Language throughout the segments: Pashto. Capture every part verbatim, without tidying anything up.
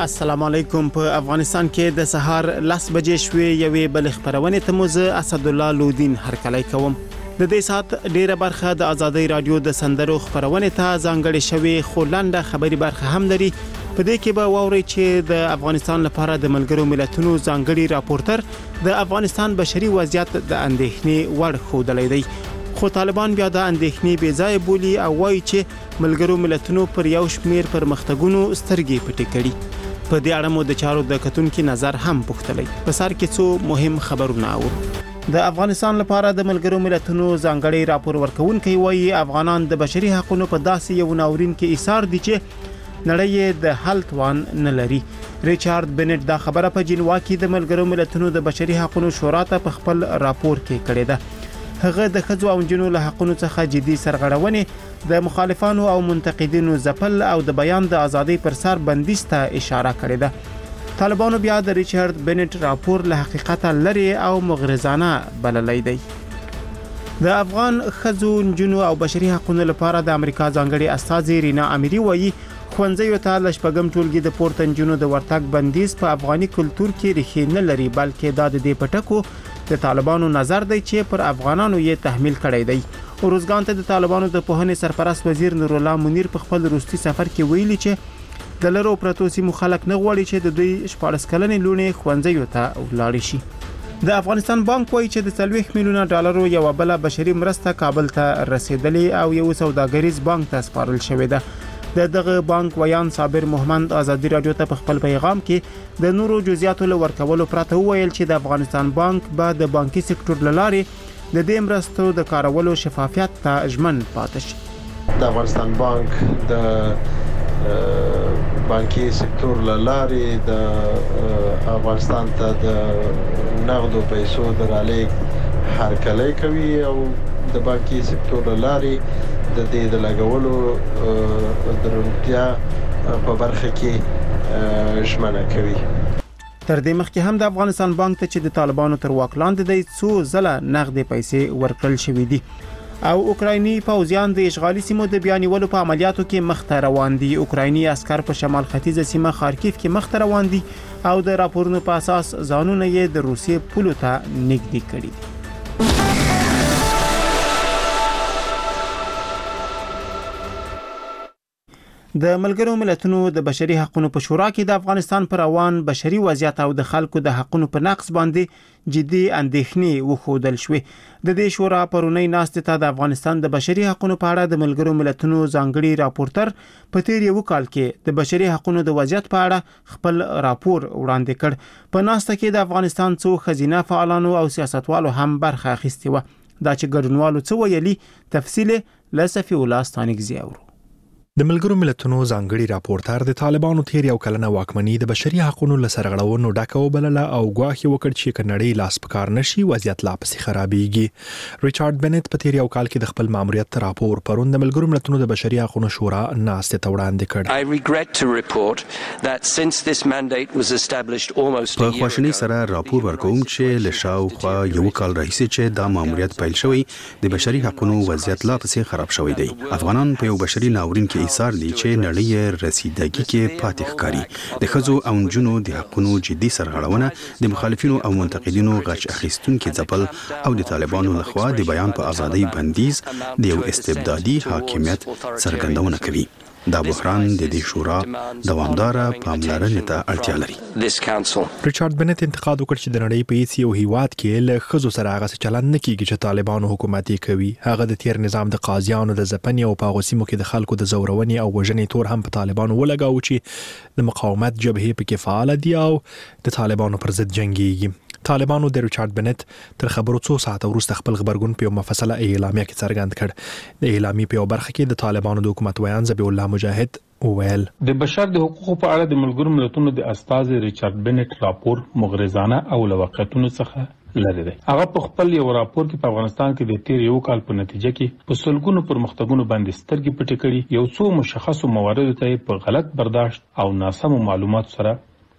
السلام علیکم. په افغانستان کې د سهار لس بجې شوې یوې بل خبرونه ته مو زه اسد الله لودین هرکلی کوم. د دې سات ډیره برخه د ازادي رادیو د سندرو خبرونه ته ځانګړې شوې خو لنډه خبري برخه هم لري. په دې کې به واوري چې د افغانستان لپاره د ملګرو ملتونو ځانګړي راپورټر د افغانستان بشري وضعیت د اندېښنې وړ ښودلی دی. خو طالبان بیا د اندېښنې بې ځای بولي او وایي چې ملګرو ملتونو پر یو شمېر پرمختګونو سترګې پټې کړي. په دې اړه مو د چارو د کتونکو نظر هم پوښتلی. په سر کې څو مهم خبرونه اورو. د افغانستان لپاره د ملګرو ملتونو ځانګړي راپور ورکونکي وایي افغانان د بشري حقوقو په داسې یو ناورین کې ایثار دي چې نړۍ د حل توان نه لري. ریچارډ بنټ دا خبره په جنوا کې د ملګرو ملتونو د بشري حقوقو شورا ته په خپل راپور کې کړې ده. هغه د ښځو او نجونو له حقوقو څخه جدي سرغړونې د مخالفانو او منتقدینو ځپل او د بیان د ازادۍ پر سر بندیز ته اشاره کړې ده. طالبانو بیا د ریچارډ بنټ راپور له حقیقت لري او مغرضانه بللی دی. د افغان ښځو نجونو او بشري حقوقو لپاره د امریکا ځانګړي استاذ رینا اميري وایي خوندزیو ته د شپږم ټولګي د پورته نجونو د ورتګ بندیز په افغاني کلتور کې ریښې نه لري بلکې دا د دې پټکو د طالبانو نظر دی چې پر افغانانو یې تحمیل کړی دی. اوروزګان ته د طالبانو د پوهنې سرپرست وزیر نور الله منیر په خپل روسي سفر کې ویلي چې د لرو پرتو سیمو خلک نه غواړي چې د دوی شپاړس کلنې لونې خوندزیو ته ولاړ شي. د افغانستان بانک وایي چې د څلوېښت میلیونه ډالرو یو بل بشري مرسته کابل ته رسیدلې او یو سوداګریز بانک ته سپارل شوې ده. د دغه بانک ویان صابر محمد ازادي رادیو ته په خپل پیغام کې د نورو جزئیاتو له ورکولو پرته وویل چې د افغانستان بانک به د بانکي سکتور لارې د دې مرستو د کارولو شفافیت ته ژمن پاتې شي. د افغانستان بانک د بانکي سکتور لارې د افغانستان ته د نغدو پیسو د رالېږد هرکلی کوي او د بانکي سکتور لارې د دې د لګولو درونتیا په برخه کې ژمنه کوي. تر دې مخکې هم د افغانستان بانک ته چې د طالبانو تر واک لاندې دی څو ځله نغدې پیسې ورکړل شوې دي او اوکرایني پوځیان د اشغالي سیمو د بیانولو په عملیاتو کې مخته روان دي. اوکرایني عسكر په شمال ختیځه سیمه خارکیف کې مخته روان دي او د راپورونو په اساس ځانونه یې د روسیې پولو ته نږدې کړي دي. د ملګرو ملتونو د بشري حقوقو په شورا کې د افغانستان پر روان بشري وضعیت او د خلکو د حقوقو په نقض باندې جدي اندېښنې وښودل شوې. د دې شورا پرونی ناستې ته د افغانستان د بشري حقوقو په اړه د ملګرو ملتونو ځانګړي راپورټر په تیر یو کال کې د بشري حقوقو د وضعیت په اړه خپل راپور وړاندې کړ. په ناسته کې د افغانستان څو خزینه فعالانو او سیاستوالو هم برخه اخیستې و. دا چې ګډونوالو څه ویلي تفصیل لسفي الله ستانګزي اورو. د ملګرو ملتونو ځانګړي راپورټر د طالبانو تیر یو کلنه واکمنۍ د بشري حقوقو له سرغړونو ډکه وبلله او ګواښ وکړ چې کنړۍ لاس پکار نشي وضعیت لا پسې خرابېږي. ریچارډ بنټ په تیر یو کال کې د خپل ماموریت راپور پرون د ملګرو ملتونو د بشري حقوقو شورا ناستې ته وړاندې کړ. I regret to report that since this mandate was established almost په خواشنۍ سره راپور ورکوم چې له شاوخوا یو کال راهیسې چې دا ماموریت پیل شوی د بشري حقوقو وضعیت لا پسې خراب شوی دی. افغانان په یو بشري ناورین کې ایثار دي چې نړۍ رسیدګي کې پاتې ښکاري. د ښځو او نجونو د حقوقو جدي سرغړونه د مخالفینو او منتقدینو غچ اخیستونکو ځپل او د طالبانو لخوا د بیان په ازادۍ بندیز د یو استبدادي حاکمیت څرګندونه کوي. دا بحران د دې شورا دوامداره پاملرنې ته اړتیا لري. ریچارډ بنټ انتقاد وکړ چې د نړۍ په هیڅ یو هیواد کې له ښځو سره هغه څه چلند نه کیږي چې طالبانو حکومت کوي. هغه د تیر نظام د قاضیانو د ځپنې او په غوسیمو کې د خلکو د زورونې او وژنې تور هم په طالبانو ولګاو چې د مقاومت جبهې په کې فعال دي او د طالبانو پر ضد جنگيږي. طالبانو د ریچارډ بنټ تر خبرو څو ساعت وروسته خپل خبرګون په مفصله اعلامیه کې څرګند کړ. د اعلامیې په برخه کې د طالبانو د حکومت ویان ذبیح الله مجاهد وویل د بشر د حقوقو په اړه د ملګرو ملتونو د استاذ ریچارډ بنټ راپور مغرضانه او له واقعیتونو څخه لري دی. هغه په خپل یو راپور کې په افغانستان کې د تیر یو کال په نتیجه کې په سلګونو پرمختګونو باندې سترګې پټې کړې. یو څو مشخصو مواردو ته په غلط برداشت او ناسمو معلوماتو سره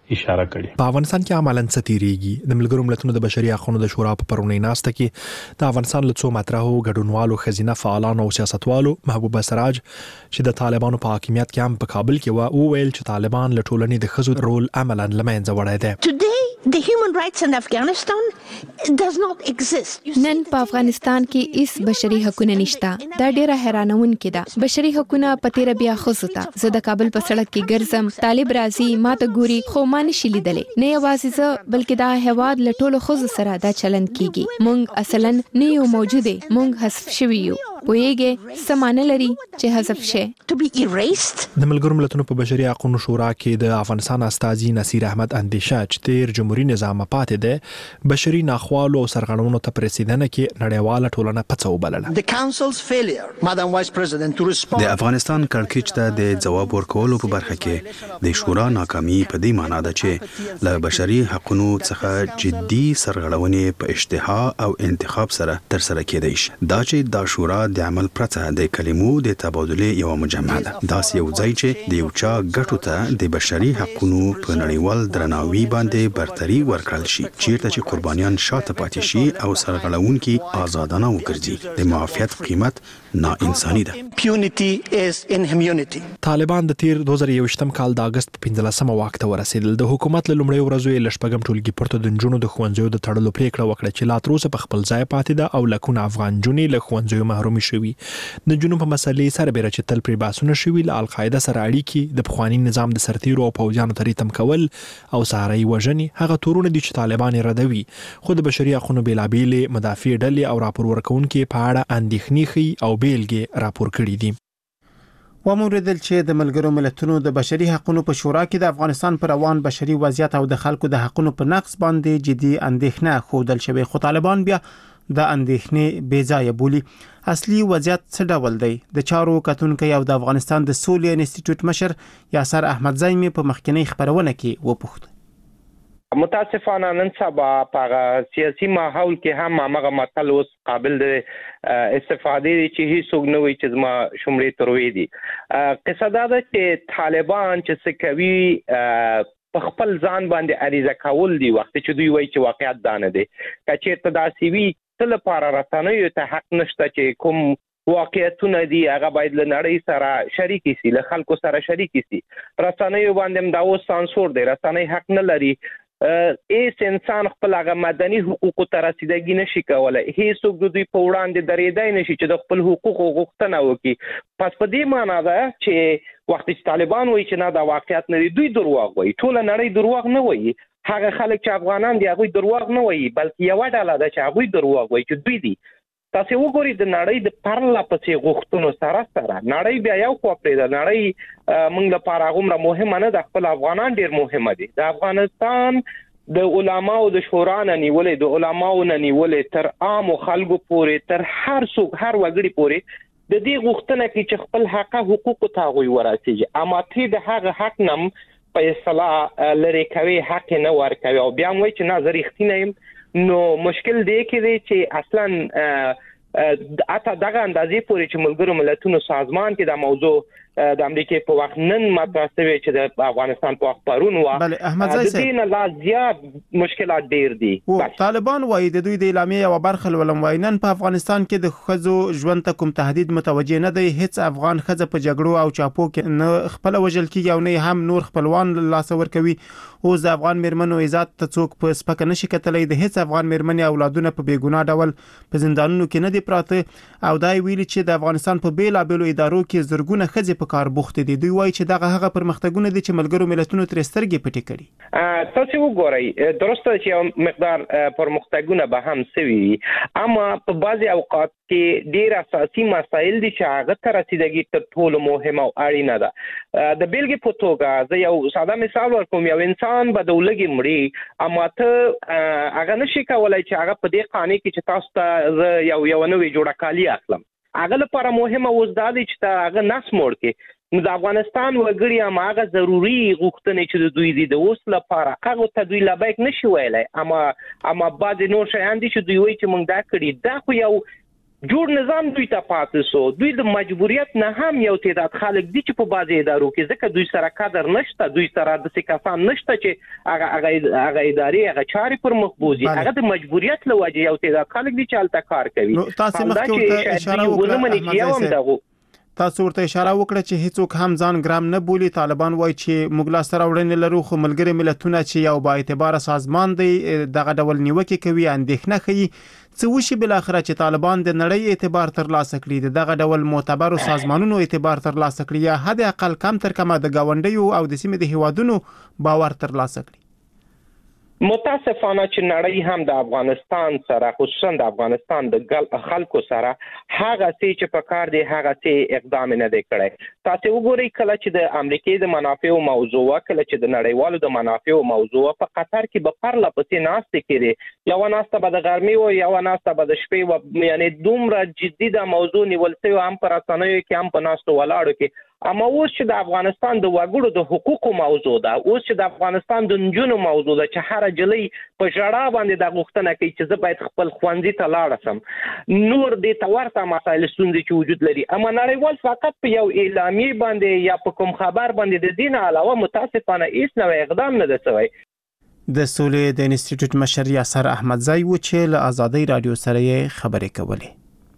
اشاره کړې. په افغانستان کې عملاً ستیریږي د ملګرو ملتونو د بشري حقوقو د شورا په پرونی ناسته کې د افغانستان له څو مطرحو ګډونوالو خزینه فعالانو او سیاستوالو محبوبه سراج چې د طالبانو په حاکمیت کې هم په کابل کې و او ویل چې طالبان له ټولنې د خزو رول عملاً لمنځه وړی دی. Today the human rights in Afghanistan does not exist. نن په افغانستان کې هیڅ بشري حقوق نشته. دا ډیره حیرانونکې ده. بشري حقوق په تیر بیا خصوصا زه د کابل په سړک کې ګرځم، طالب راځي ماته ګوري خو ما نشي لیدلې. نه یوازې زه بلکې دا هواد له ټولو خزو سره دا چلند کیږي. مونږ اصلاً نه یو موجوده، مونږ حذف شوي یو. پوهیږي سمانه لري چې حذف شي. To be erased. د ملګرو ملتونو په بشري حقوقو شورا کې د افغانستان استازي نصیر احمد اندیشه چې تیر جمهوریت نظام پاتې ده بشري ناخوالو او سرغړونو ته پرېسیدنه کې نړیواله ټولنه پڅو بلله. The council's failure, Madam Vice President, to respond. د افغانستان کړکېچ ته د جواب ورکولو په برخه کې د شورا ناکامي په دې معنی ده چې له بشري حقوقو څخه جدي سرغړونې په اشتها او انتخاب سره تر سره کېدای شي. دا چې د شورا د عمل پرته د کلمو د تبادله یو مجمع ده. دا یو ځای چې د یو چا ګټو ته د بشري حقوقو په نړیوال درناوي باندې برتري ورکړل شي، چیرته چې قربانیان شاته پاتې شي او سرغړونکي آزادانه وګرځي. د معافیت قیمت نا انساني ده. Impunity is inhumanity. طالبان د تیر دوه زره یوویشتم کال د اگست په پنځلسمه واک ته ورسېدل. د حکومت له لومړۍ ورځو یې لشپږم ټولګي پورته د نجونو د ښوونځیو د تړلو پریکړه وکړه چې لا تر اوسه په خپل ځای پاتې ده او لکونه افغان جونې له ښوونځیو محرومې شوي. د جنوب په مسلې سره بیره چې تل پرې باسونه شوي له القاعده سره اړیکې د پخوانی نظام د سرتیرو او پوځیانو تریتم کول او سهاري وژنې هغه تورونه دي چې طالبان ردوي. خو د بشري حقوقو بیلابېلې مدافع ډلې او راپور ورکونکو په اړه اندېښنې ښيي او بیلګې راپور کړي دي. وموردل چې د ملګرو ملتونو د بشري حقوقو په شورا کې د افغانستان پر روان بشري وضعیت او د خلکو د حقوقو په نقض باندې جدي اندېښنه خوندل شوی، خو طالبان بیا د اندېښنې بې ځایه بولي. اصلي وضعیت څه ډول دی؟ د چارو کتونکو او د افغانستان د سولې انسټیټیوټ مشر یاسر احمد زایمي په مخکنی خبرونه کې وپوښت. متاسفانه نن سبا په سیاسي ماحول کې هم هغه متل اوس قابل د استفاده دي چې هیڅوک نه وي چې زما شمړې تروي دي. قصه دا ده چې طالبان چې څه کوي په خپل ځان باندې اړیزه کول دي وخت چې دوی وایي چې واقعیت دا نه دی. که چېرته داسې وي تل لپاره رسنیو ته حق نشته چې کوم واقعیتونه دي هغه باید له نړۍ سره شریک شي، له خلکو سره شریک شي. رسنیو باندې دا اوس سانسور دی، رسنۍ حق نه لري. ایس انسان خپل هغه مدني حقوقو ته رسیدګي نشي کولای. هیڅوک د دوی په وړاندې درېدای نشي چې د خپل حقوقو غوښتنه وکړي. پس په دې معنی ده چې وخت چې طالبان وایي چې نه دا واقعیت نه دی، دوی دروغ وایي. ټول نړۍ دروغ نه وایي. هغه خلک چې افغانان دي هغه دروغ نه وایي، بلکې یو ډله ده چې هغه دروغ وایي چې دوی دي. تاسو وګورئ د نړۍ د پرله پسې غوښتنو سره سره نړۍ بیا یو خوا پرې ده. نړۍ موږ لپاره هغومره مهمه نه ده، خپل افغانان ډېر مهمه دي. د افغانستان د علماو د شورا نه نیولې، د علماو نه نیولې تر عامو خلکو پورې، تر هر څوک هر وګړي پورې د دې غوښتنه کې چې خپل حق حقوق ته هغوی ورسیږي. اما ته د هغه حق نم په اصطلاح لري کوي، حق نه ورکوي او بیا وایي چې نه زه رښتینی یم. نو مشکل دی کې دی چې اصلا اته دغه اندازې پورې چې ملګرو ملتونو سازمان کې د موضوع د امریکای په وخت نن مطرح شوی چې د افغانستان په وخت پرون و بله احمد زای صاحب د دې نه لا زیات مشکلات ډیر دي. طالبان وایي د دوی د اعلامیې او برخه ولوم وایي نن په افغانستان کې د ښځو ژوند ته کوم تهدید متوجه نه دی. هیڅ افغان ښځه په جګړو او چاپو کې نه خپل وژل کیږي او نه هم نور خپلوان لاس ورکوي. اوس د افغان میرمنو عزت ته څوک په سپکه نشي کتلی. د هیڅ افغان میرمنې اولادونه په بیګناه ډول په زندانونو کې نه دي پراته او دا ویلي چې د افغانستان په بیلابېلو ادارو کې زرګونه ښځې په کار بوخت دي. دوی وایي چې دغه هغه پرمختګونه دي چې ملګرو ملتونو ترې سترګې پټې کړي. تاسو وګورئ درسته چې یو مقدار پرمختګونه به هم سوي وي، اما په بعضي اوقات کې ډېر اساسي مسایل دي چې هغه ته رسیدګي تر ټولو مهمه او اړینه ده. د بیلګې په توګه زه یو ساده مثال ورکوم. یو انسان به د ولګي مړي، اما ته هغه نشي کولای چې هغه په دې قانون کې چې تاسو ته یو یو نوې جوړه کالی اخلم. هغه لپاره مهمه اوس دا دی چې ته هغه نس موړ کې نو د افغانستان وګړي هم هغه ضروري غوښتنې چې د دوی دي د اوس لپاره هغه ته دوی لبیک نشي ویلی. اما اما بعضې نور شیان دي چې دوی وایي چې موږ دا کړي. دا خو یو جوړ نظام دوی ته پاتې سو. دوی د مجبوریت نه هم یو تعداد خلک دي چې په بعضي ادارو کې ځکه دوی سره کادر نشته، دوی سره د سکاسان نشته چې هغه هغه هغه ادارې هغه چاري پر مخ بوزي. هغه د مجبوریت له وجې یو تعداد خلک دي چې الته کار کوي. تاسو مخکې اشاره وکړه تاسو ورته اشاره وکړه چې هیڅوک هم ځان ګرام نه بولي. طالبان وایي چې موږ لا سره وړاندې لرو، خو ملګری ملتونه چې یو با اعتبار سازمان دی دغه ډول نیوکه کوي، اندېښنه کوي. څه وشي بل اخر چې طالبان د نړۍ اعتبار ترلاسه کړي، دغه ډول معتبر سازمانونو اعتبار ترلاسه کړي، یا حد اقل کم تر کمه د گاونډیو او د سیمې د هیوادونو باور ترلاسه کړي؟ متاسفانه چې نړۍ هم د افغانستان سره، خصوصا د افغانستان د خلکو سره هغه څه چې په کار دی هغه څه اقدام نه دی کړی. تاسو وګورئ کله چې د امریکای د منافعو موضوع، کله چې د نړیوالو د منافعو موضوع په قطر کې به پرله پسې ناستې کړي، یو ناسته به د غرمې او یو ناسته به د شپې و، یعنی دومره جدي د موضوع نیول شوی هم پر اسانیو کې هم په ناستو ولاړو کې. اما اوس چې د افغانستان د وګړو د حقوقو موضوع ده، اوس چې د افغانستان د نجونو موضوع ده چې هر جلۍ په ژړا باندې د غوښتنه کوي چې زه باید خپل ښوونځي ته لاړ شم، نور د تورته مسایل ستونزې چې وجود لري. اما نړیوال فقط په یو اعلامیه باندې یا په کوم خبر باندې د دین علاوه متاسفانه هیڅ نوې اقدام نه دی شوی. د سولې د انسټیټیوټ مشر یاسر احمدزی و چې له آزادۍ رادیو سره یې خبرې کولې.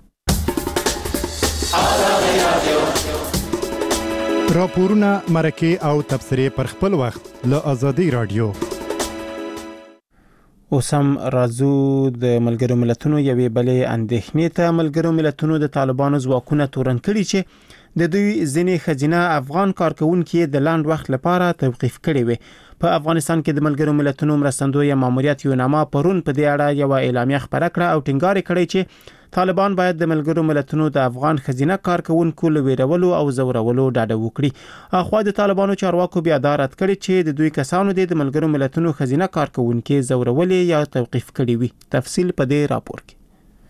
راپورونه، مرکې او تبصرې پر خپل وخت له آزادۍ رادیو. اوسم راځو د ملګرو ملتونو یوې بلې اندېښنې ته. ملګرو ملتونو د طالبانو ځواکونه تورن کړي چې د دوی ځینې ښځینه افغان کارکونکي د لاند وخت لپاره توقیف کړي وي. په افغانستان کې د ملګرو ملتونو مرستندوی ماموریت یوناما پرون په دې اړه یو اعلامیه خبره کړه او ټینګار کړی چې طالبان باید د ملګرو ملتونو د افغان ښځینه کارکونکو له ویرولو او زورولو ډاډه وکړي. اخوا د طالبانو چارواکو بیا دا رد کړی چې د دوی کسانو د ملګرو ملتونو ښځینه کارکونکو زورولې یا توقیف کړي وي. تفصیل په دې راپور کې.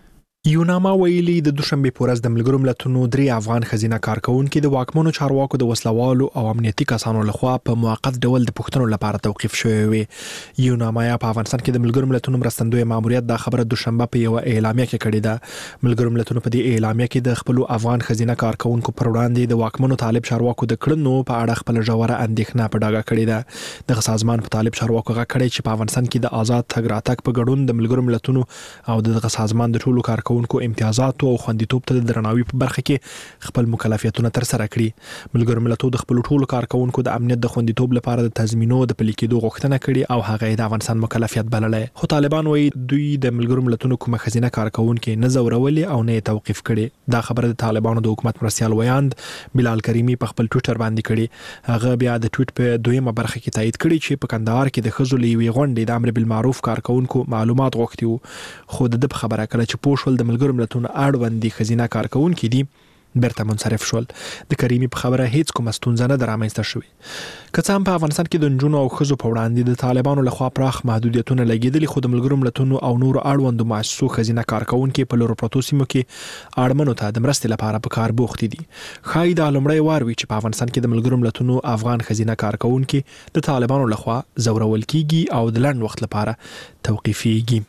یوناما ویلي د دوشنبه پورز د ملګرو ملتونو درې افغان ښځینه کارکونکو د واکمنو چارواکو د وسلوالو او امنیتي کسانو لخوا په موقت ډول د پښتنو لپاره توقیف شوی وي. یوناما په افغانستان کې د ملګرو ملتونو مرستندوی ماموریت د خبره دوشنبه په یو اعلامیه کې کړې ده. ملګرو ملتونو په دې اعلامیه کې د خپل افغان ښځینه کارکونکو پر وړاندې د واکمنو طالب چارواکو د کړنو په اړه خپل ژوره اندېښنه په ډاګه کړې ده. دغه سازمان په طالب چارواکو غږ کړی چې په افغانستان کې د آزاد تګ راتګ په ګډون د ملګرو ملتونو او دغه سازمان د ټولو کارکونکو امتیازات او خوندیتوب ته د درناوي په برخه کې خپل مکلفیتونه تر سره کړي. ملګرو ملتونو د خپل ټولو کارکونکو د امنیت د خوندیتوب لپاره د تضمینو د پلي کېدو غوښتنه کړې او هغه د افغانستان مکلفیت بللې. خو طالبان وایي دوی د ملګرو ملتونو کومه ښځینه کارکونکو نه زورولې او نه توقیف کړي. دا خبره د طالبانو د حکومت مرستیال ویاند بلال کریمی په خپل ټویټر باندې کړي. هغه بیا د ټویټ په دویمه برخه کې تایید کړي چې په کندهار کې د ښځو لوي غونډې د امر بالمعروف کارکونکو معلومات غوښتي وو، خو د خبره کړه چې پوښول د ملګرو ملتونو اړوند ښځینه کارکونکي دي برته منصرف شول. د کریمی په خبره هیڅ کومه ستونزه نه درامنځته شوې. که څه هم په افغانستان کې د نجونو او ښځو په وړاندې د طالبانو لخوا پراخ محدودیتونه لګیدلي، خو د ملګرو ملتونو او نورو اړوندو مؤسسو ښځینه کارکونکي په لورو پرتو سیمو کې اړمنو ته د مرستې لپاره په کار بوخت دي. ښایي دا لومړی وار وي چې په افغانستان کې د ملګرو ملتونو افغان ښځینه کارکونکي د طالبانو لخوا زورول کیږي او د لنډ وخت لپاره توقیفیږي.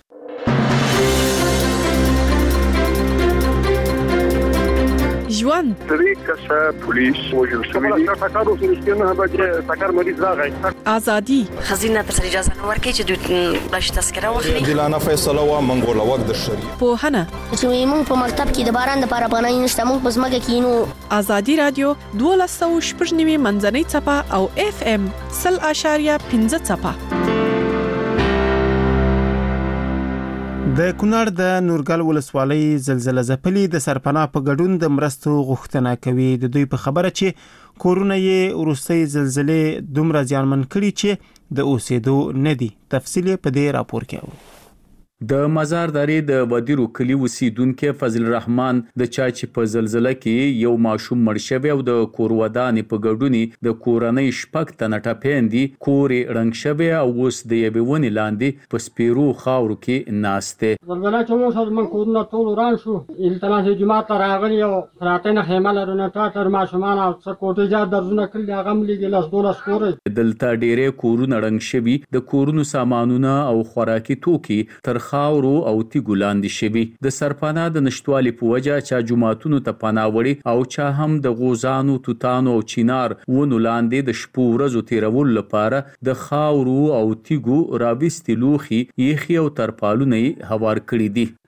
ژوند درې کسه پولیس وژل شوي دي. ټاکارو سره نه به ټاکار مریض راغی. ازادي خزینه ته اجازه نه ورکړي چې دوی بلش تذکره واخلي. دلانه فیصله وا منګول وخت د شریعت په هنه چې موږ په مکتب کې د باران د لپاره بنای نشته، موږ په ځمکه کې نو. ازادي رادیو دوه سوه شپږ نیمه منځنۍ چپه او اف ام صفر اشاریه پنځه چپه. د کونړ د نورګل ولسوالۍ زلزلہ ځپلي د سرپناه په ګډون د مرستو غوښتنه کوي. د دوی په خبره چې کورونه یې وروستۍ زلزلې دومره زیانمن کړي چې د اوسېدو نه دي. تفصیل په دې راپور کې اورو. د مزارداري د بدیرو کلی اوسیدونکو فضل الرحمن د چا چې په زلزلہ کې یو ماشوم مړ شوی او د کور ودانې په ګډونی د کورنۍ شپږ تنه ټپېندي کورې رنګ شوی او اوس د یوې ونې لاندې په سپیرو خاورو کې ناشته. زلزلہ چې مو سره من کورونه ټول وران شو. التماس جماعت راغلی او راتنه خیمه لرونه ټاټر ماشومان او څه کوټه جات درونه کړل هغه ملي لاس دولس کورې. دلته ډېرې کورونه رنګ شوی، د کورونو سامانونه او خوراکي توکي تر خاورو او تیګو لاندې شوي. د سرپناه د نشټوالي په وجه چا جماعتونو ته پناه وړي او چا هم د غوزانو، توتانو او چینار ونو لاندې د شپو ورځو تیرولو لپاره د خاورو او تیګو راوستي لوخي یخي او ترپالونه هوار کړي دي.